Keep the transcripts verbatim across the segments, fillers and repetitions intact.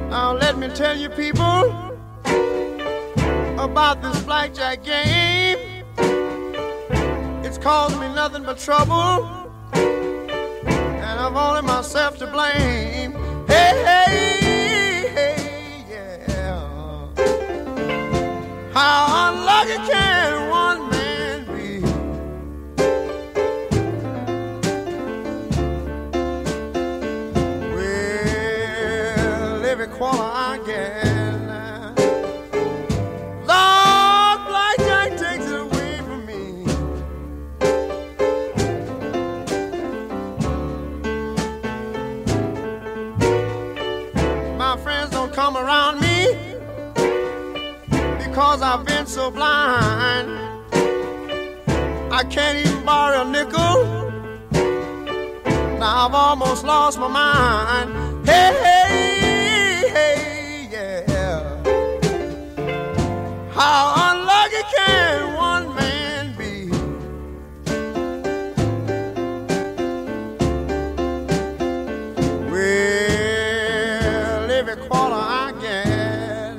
Now let me tell you people about this blackjack game. It's caused me nothing but trouble, and I've only myself to blame. Hey, hey, hey, yeah. How unlucky can one man be? Well, every quarter I get, Lord, blackjack takes it away from me. My friends don't come around me because I've been so blind. I can't even borrow a nickel. Now I've almost lost my mind. Hey, hey, hey, yeah. How unlucky can one man be? Well, every quarter I get,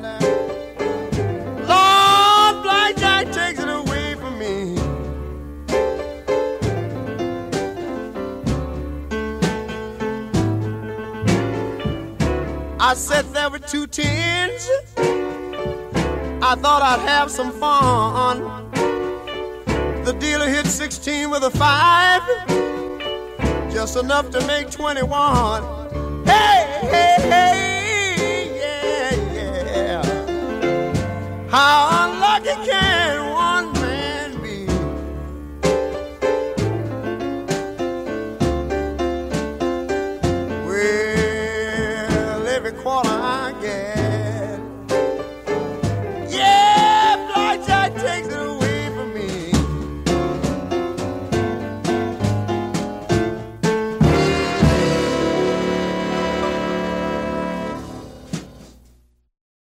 Lord, blackjack takes it away from me. I sat there with two tens. I thought I'd have some fun. The dealer hit sixteen with a five, just enough to make twenty-one.